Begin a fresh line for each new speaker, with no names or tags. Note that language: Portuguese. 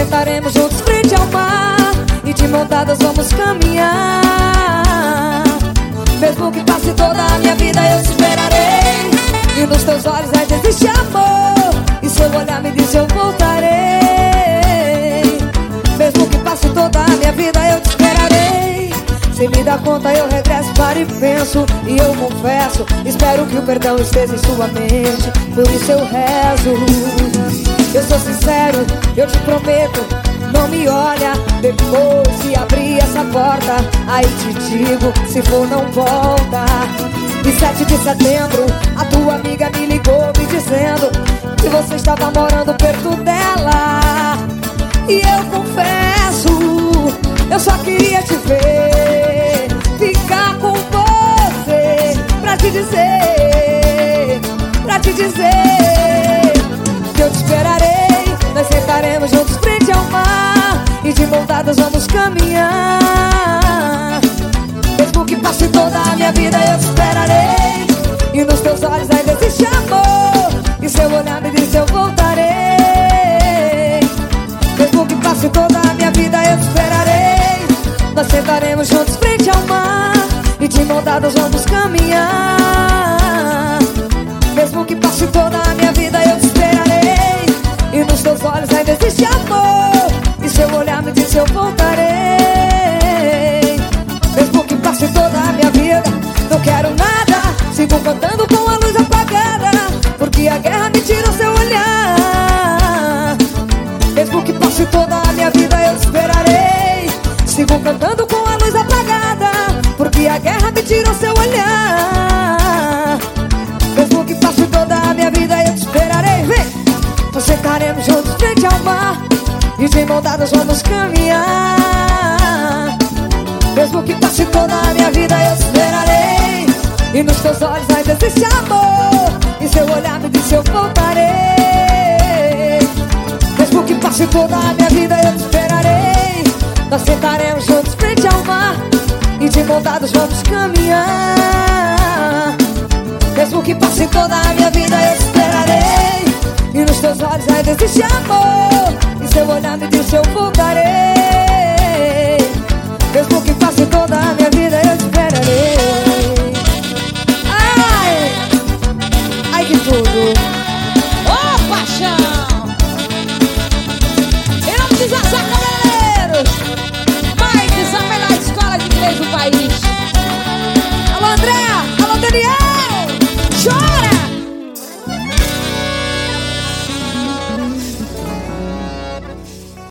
sentaremos juntos frente ao mar e de mão dadas vamos caminhar. Mesmo que passe toda a minha vida eu te esperarei, e nos teus olhos ainda existe amor, e seu olhar me diz eu voltarei. Mesmo que passe toda a minha vida eu te esperarei. Sem me dar conta eu regresso, paro e penso, e eu confesso, espero que o perdão esteja em sua mente, por isso eu rezo. Eu sou sincero, eu te prometo, não me olha depois se abrir essa porta. Aí te digo, se for não volta. E 7 de setembro, a tua amiga me ligou me dizendo que você estava morando perto dela. E eu confesso, eu só queria te ver, ficar com você, pra te dizer que eu te esperarei. Nós sentaremos juntos frente ao mar e de mão dadas vamos caminhar. Mesmo que passe toda a minha vida eu te esperarei, e nos teus olhos ainda existe amor, e seu olhar me diz eu voltarei. Mesmo que passe toda a minha vida eu te esperarei. Nós sentaremos juntos frente ao mar e de mão dadas vamos caminhar. Mesmo que passe toda a minha vida eu te esperarei, e nos teus olhos ainda existe amor, e seu olhar me diz eu voltarei. Mesmo que passe toda a minha vida, não quero nada, sigo cantando com a luz apagada, porque a guerra me tira o seu olhar. Mesmo que passe toda a minha vida eu te esperarei, sigo cantando com a luz apagada, porque a guerra me tira o seu olhar. Mesmo que passe toda a minha vida eu te esperarei. Vem! Nós sentaremos juntos frente ao mar e de mão dadas vamos caminhar. Mesmo que passe toda a minha vida eu te esperarei, e nos teus olhos ainda existe amor, e seu olhar me diz eu voltarei. Mesmo que passe toda a minha vida eu te esperarei. Nós sentaremos juntos frente ao mar e de mão dadas vamos caminhar. Mesmo que passe toda a minha vida eu te esperarei, e nos teus olhos ainda existe amor, e seu olhar me diz eu voltarei.